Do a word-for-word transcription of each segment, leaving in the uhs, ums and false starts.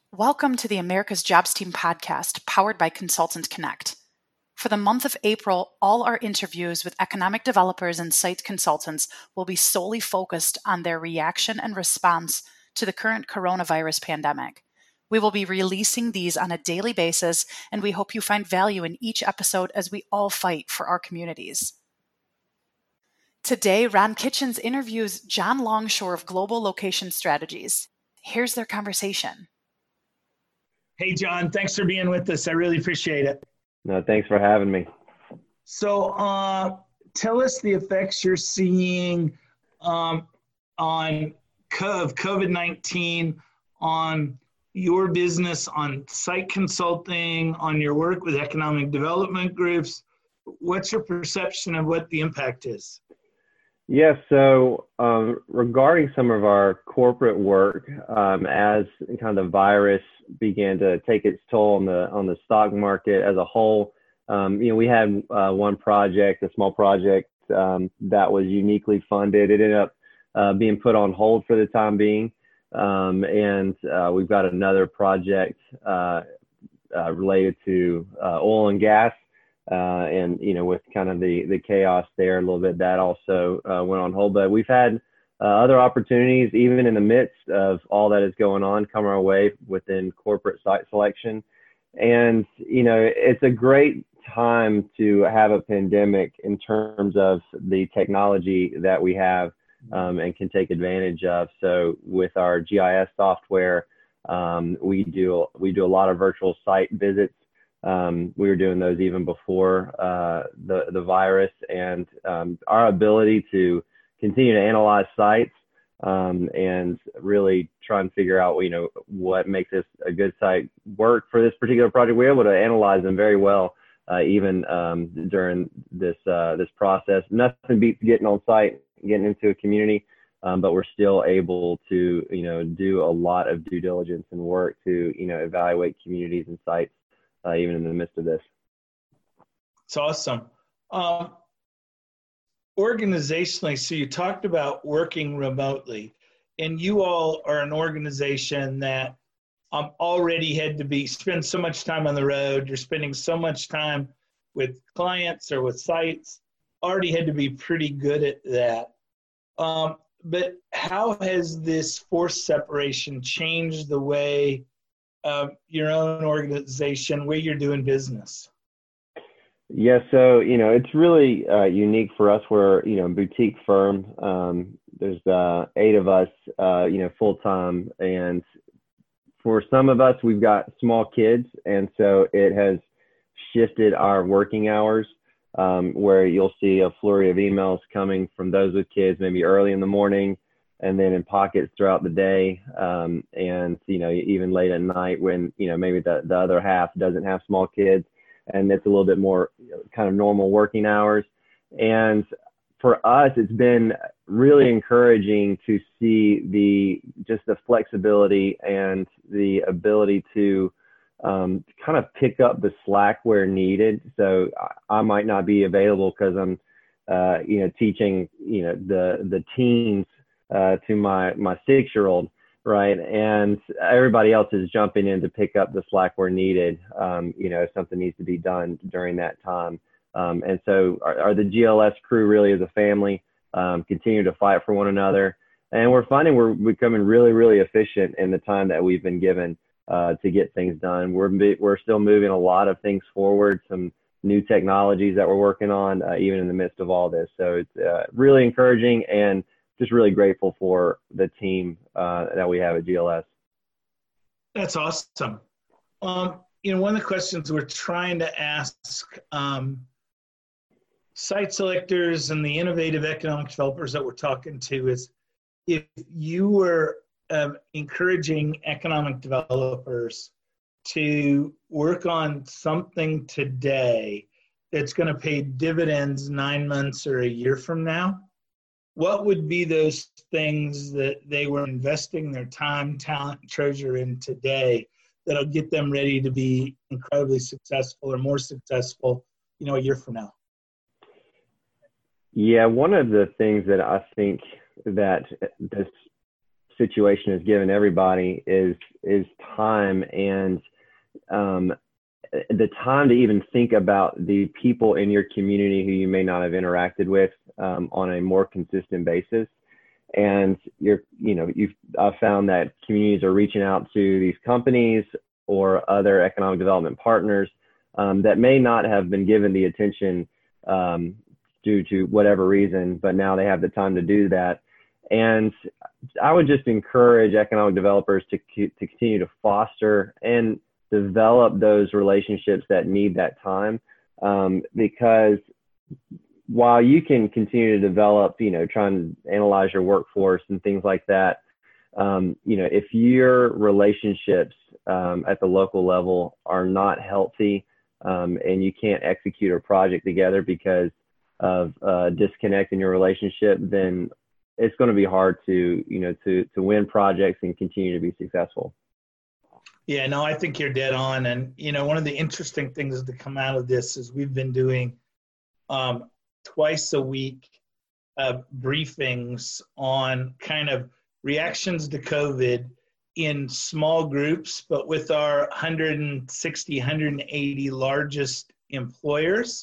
Welcome to the America's Jobs Team podcast, powered by Consultant Connect. For the month of April, all our interviews with economic developers and site consultants will be solely focused on their reaction and response to the current coronavirus pandemic. We will be releasing these on a daily basis, and we hope you find value in each episode as we all fight for our communities. Today, Ron Kitchens interviews John Longshore of Global Location Strategies. Here's their conversation. Hey, John, thanks for being with us. I really appreciate it. No, thanks for having me. So uh, tell us the effects you're seeing um, on of COVID nineteen on your business, on site consulting, on your work with economic development groups. What's your perception of what the impact is? Yes, yeah, so um, regarding some of our corporate work, um, as kind of the virus began to take its toll on the on the stock market as a whole, um, you know, we had uh, one project, a small project um, that was uniquely funded. It ended up uh, being put on hold for the time being, um, and uh, we've got another project uh, uh, related to uh, oil and gas. Uh, and, you know, with kind of the, the chaos there a little bit, that also uh, went on hold. But we've had uh, other opportunities, even in the midst of all that is going on, come our way within corporate site selection. And, you know, it's a great time to have a pandemic in terms of the technology that we have um, and can take advantage of. So with our G I S software, um, we do we do a lot of virtual site visits. Um, we were doing those even before uh, the, the virus, and um, our ability to continue to analyze sites um, and really try and figure out, you know, what makes this a good site work for this particular project. We were able to analyze them very well, uh, even um, during this uh, this process. Nothing beats getting on site, getting into a community, um, but we're still able to, you know, do a lot of due diligence and work to, you know, evaluate communities and sites. Uh, even in the midst of this. It's awesome. Um, organizationally, so you talked about working remotely, and you all are an organization that um, already had to be spend so much time on the road. You're spending so much time with clients or with sites. Already had to be pretty good at that. Um, but how has this forced separation changed the way Uh, your own organization, where you're doing business? Yeah, so, you know, it's really uh, unique for us. We're, you know, a boutique firm. Um, there's uh, eight of us, uh, you know, full-time. And for some of us, we've got small kids. And so it has shifted our working hours um, where you'll see a flurry of emails coming from those with kids, maybe early in the morning, and then in pockets throughout the day, um, and, you know, even late at night when, you know, maybe the, the other half doesn't have small kids, and it's a little bit more, you know, kind of normal working hours. And for us, it's been really encouraging to see the, just the flexibility and the ability to um, kind of pick up the slack where needed. So I, I might not be available because I'm, uh, you know, teaching, you know, the, the teens Uh, to my my six-year-old, right? And everybody else is jumping in to pick up the slack where needed, um, you know, if something needs to be done during that time. Um, and so our, our, the G L S crew really is a family, um, continue to fight for one another. And we're finding we're becoming really, really efficient in the time that we've been given uh, to get things done. We're, we're still moving a lot of things forward, some new technologies that we're working on, uh, even in the midst of all this. So it's uh, really encouraging, and just really grateful for the team uh, that we have at G L S. That's awesome. Um, you know, one of the questions we're trying to ask um, site selectors and the innovative economic developers that we're talking to is, if you were um, encouraging economic developers to work on something today that's going to pay dividends nine months or a year from now, what would be those things that they were investing their time, talent, treasure in today that'll get them ready to be incredibly successful or more successful, you know, a year from now? Yeah, one of the things that I think that this situation has given everybody is is time, and um, the time to even think about the people in your community who you may not have interacted with um, on a more consistent basis. And you're, you know, you've I've found that communities are reaching out to these companies or other economic development partners um, that may not have been given the attention um, due to whatever reason, but now they have the time to do that. And I would just encourage economic developers to to continue to foster and develop those relationships that need that time, um, because while you can continue to develop, you know, try and analyze your workforce and things like that, um, you know, if your relationships um, at the local level are not healthy um, and you can't execute a project together because of uh, disconnect in your relationship, then it's going to be hard to, you know, to, to win projects and continue to be successful. Yeah, no, I think you're dead on. And, you know, one of the interesting things to come out of this is we've been doing um, twice a week uh, briefings on kind of reactions to COVID in small groups, but with our one hundred sixty, one hundred eighty largest employers,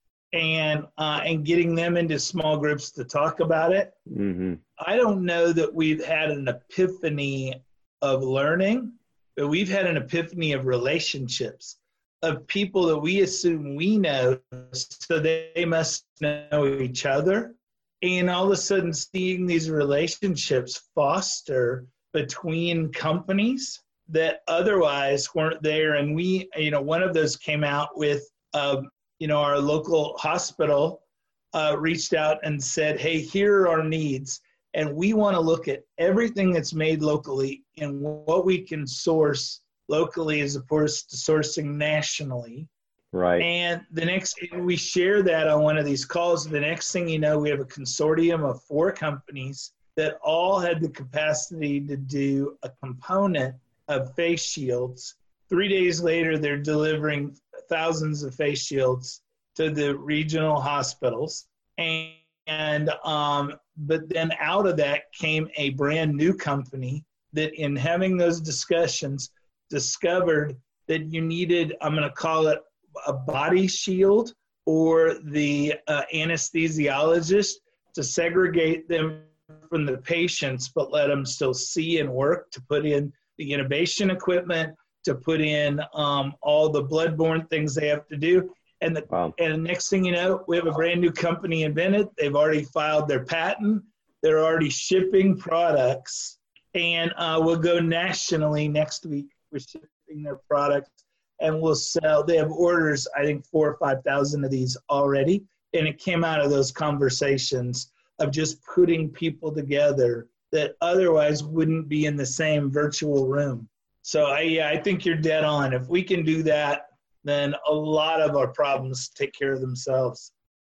and uh, and getting them into small groups to talk about it. Mm-hmm. I don't know that we've had an epiphany of learning, but we've had an epiphany of relationships, of people that we assume we know, so they must know each other. And all of a sudden seeing these relationships foster between companies that otherwise weren't there. And we, you know, one of those came out with, um, you know, our local hospital uh, reached out and said, hey, here are our needs. And we want to look at everything that's made locally and what we can source locally as opposed to sourcing nationally. Right. And the next, we share that on one of these calls. The next thing you know, we have a consortium of four companies that all had the capacity to do a component of face shields. Three days later, they're delivering thousands of face shields to the regional hospitals. And, and um, but then out of that came a brand new company that, in having those discussions, discovered that you needed, I'm going to call it a body shield, or the uh, anesthesiologist to segregate them from the patients, but let them still see and work, to put in the intubation equipment, to put in um, all the bloodborne things they have to do. And the, wow. and the next thing you know, we have a brand new company invented. They've already filed their patent. They're already shipping products, and uh, we'll go nationally next week. We're shipping their products, and we'll sell. They have orders, I think, four or five thousand of these already. And it came out of those conversations of just putting people together that otherwise wouldn't be in the same virtual room. So I, yeah, I think you're dead on. If we can do that, then a lot of our problems take care of themselves.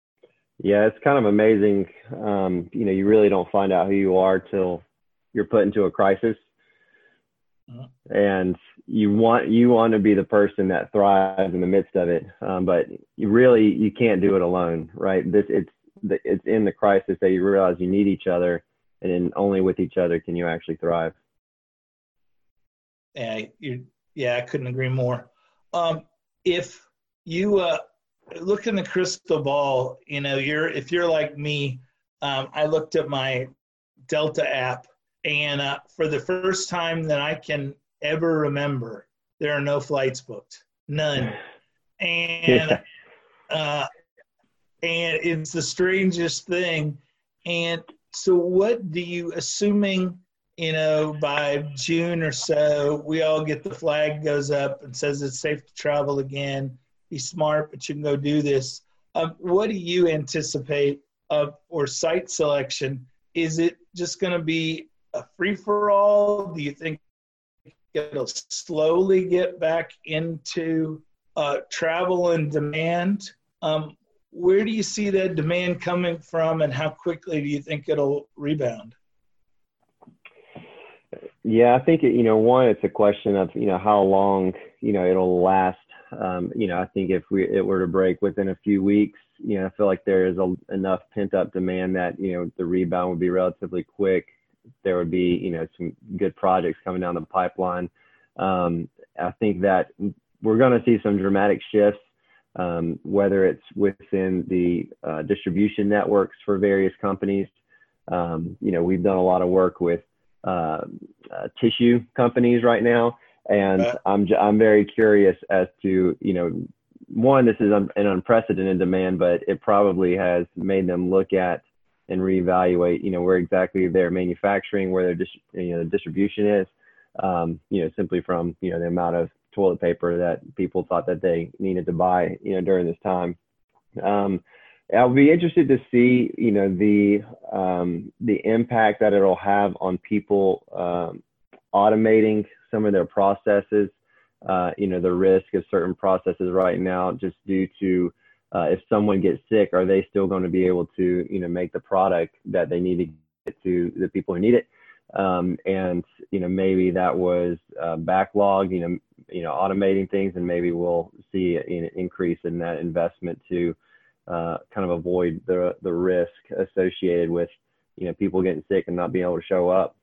Yeah, it's kind of amazing. Um, you know, you really don't find out who you are till you're put into a crisis. And you want you want to be the person that thrives in the midst of it, um, but you really you can't do it alone, right? This it's it's in the crisis that you realize you need each other, and then only with each other can you actually thrive. Yeah, you yeah, I couldn't agree more. Um, if you uh, look in the crystal ball, you know, you're if you're like me, um, I looked at my Delta app. And uh, for the first time that I can ever remember, there are no flights booked, none. And uh, and it's the strangest thing. And so what do you, assuming, you know, by June or so, we all get the flag goes up and says it's safe to travel again, be smart, but you can go do this. Um, what do you anticipate of, or site selection? Is it just going to be a free-for-all? Do you think it'll slowly get back into uh, travel and demand? Um, where do you see that demand coming from, and how quickly do you think it'll rebound? Yeah, I think, it, you know, one, it's a question of, you know, how long, you know, it'll last. Um, you know, I think if we it were to break within a few weeks, you know, I feel like there is a, enough pent-up demand that, you know, the rebound would be relatively quick. there would be, you know, some good projects coming down the pipeline. Um, I think that we're going to see some dramatic shifts, um, whether it's within the uh, distribution networks for various companies. Um, you know, we've done a lot of work with uh, uh, tissue companies right now, and uh, I'm I'm very curious as to, you know, one, this is un- an unprecedented demand, but it probably has made them look at and reevaluate, you know, where exactly they're manufacturing, where their dis- you know, distribution is, um, you know, simply from, you know, the amount of toilet paper that people thought that they needed to buy, you know, during this time. Um, I'll be interested to see, you know, the um, the impact that it'll have on people um, automating some of their processes. Uh, you know, the risk of certain processes right now, just due to uh, if someone gets sick, are they still going to be able to, you know, make the product that they need to get to the people who need it? Um, and, you know, maybe that was uh, backlog, you know, you know, automating things, and maybe we'll see an increase in that investment to uh, kind of avoid the, the risk associated with, you know, people getting sick and not being able to show up.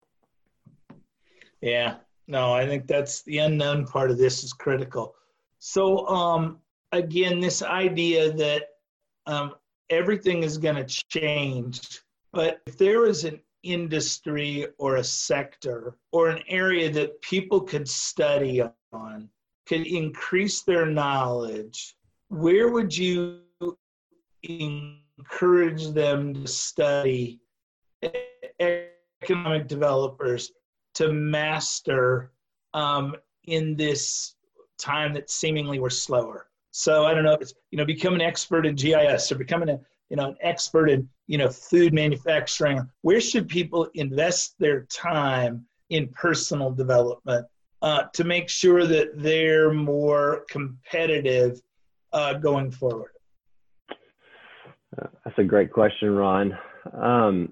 Yeah. No, I think that's the unknown part of this is critical. So, um, again, this idea that um, everything is going to change, but if there is an industry or a sector or an area that people could study on, could increase their knowledge, where would you encourage them to study economic developers to master um, in this time that seemingly we're slower? So I don't know if it's, you know, become an expert in G I S or becoming a, you know, an expert in, you know, food manufacturing. Where should people invest their time in personal development uh, to make sure that they're more competitive uh, going forward? That's a great question, Ron. Um,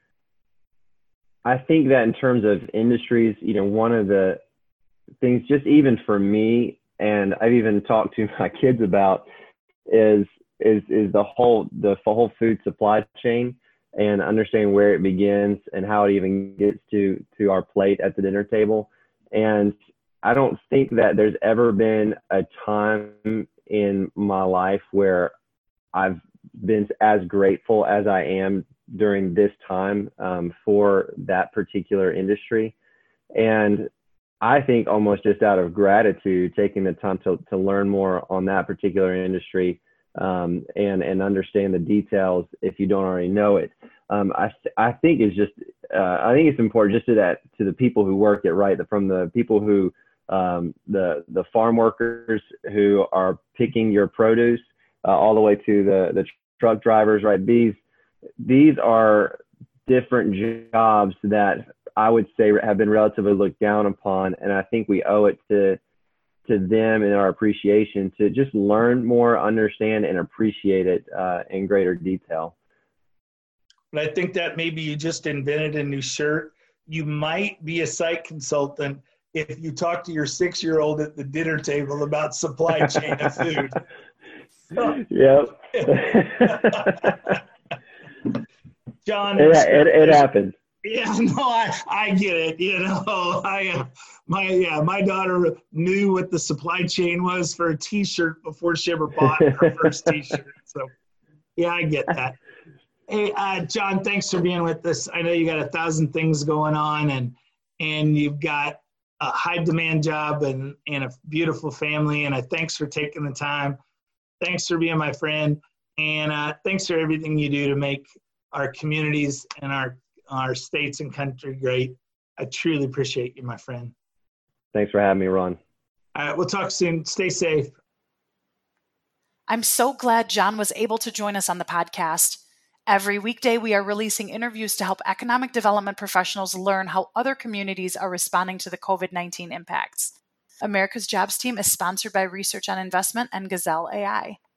I think that in terms of industries, you know, one of the things, just even for me, and I've even talked to my kids about, is is is the whole the whole food supply chain, and understanding where it begins and how it even gets to to our plate at the dinner table. And I don't think that there's ever been a time in my life where I've been as grateful as I am during this time um, for that particular industry. And I think almost just out of gratitude, taking the time to, to learn more on that particular industry um, and, and understand the details if you don't already know it. Um, I, I think it's just, uh, I think it's important just to that, to the people who work it, right? From the people who, um, the, the farm workers who are picking your produce uh, all the way to the, the truck drivers, right? These, these are different jobs that I would say have been relatively looked down upon. And I think we owe it to, to them and our appreciation to just learn more, understand, and appreciate it uh, in greater detail. But I think that maybe you just invented a new shirt. You might be a site consultant if you talk to your six-year-old at the dinner table about supply chain of food. Yep. John, it, it, it happens. Yeah, no, I, I get it. You know, I uh, my yeah, my daughter knew what the supply chain was for a T-shirt before she ever bought her first T-shirt. So, yeah, I get that. Hey, uh, John, thanks for being with us. I know you got a thousand things going on, and and you've got a high demand job and and a beautiful family. And I thanks for taking the time. Thanks for being my friend, and uh, thanks for everything you do to make our communities and our our states and country great. I truly appreciate you, my friend. Thanks for having me, Ron. All right, we'll talk soon. Stay safe. I'm so glad John was able to join us on the podcast. Every weekday, we are releasing interviews to help economic development professionals learn how other communities are responding to the COVID nineteen impacts. America's Jobs Team is sponsored by Research on Investment and Gazelle A I.